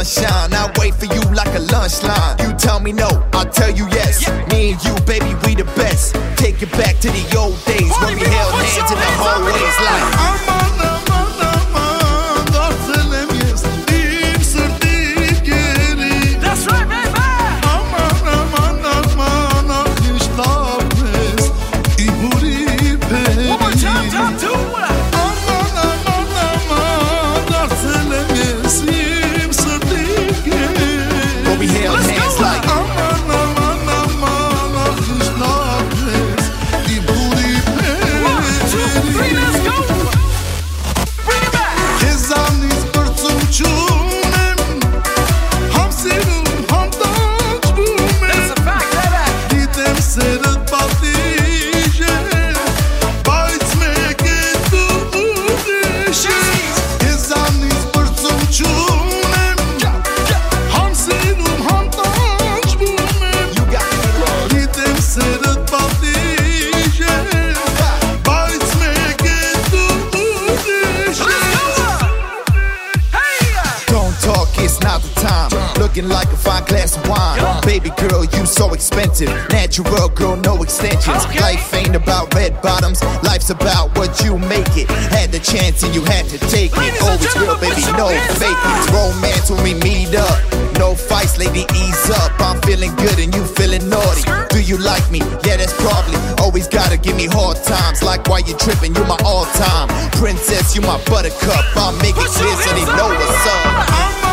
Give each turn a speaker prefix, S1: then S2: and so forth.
S1: sunshine. I wait for you like a lunch line. You tell me no, I'll tell you yes. Me and you, baby, we the best. Take it back to the old days when we held hands in the hallways like looking like a fine glass of wine. Baby girl, you so expensive. Natural girl, no extensions. Life ain't about red bottoms. Life's about what you make it. Had the chance and you had to take it. Always real, baby, no fake it. Romance when we meet up. No fights, lady, ease up. I'm feeling good and you feeling naughty. Do you like me? Yeah, that's probably. Always gotta give me hard times. Like why you tripping, you my all-time princess, you my buttercup. I'll make it clear so they know what's up.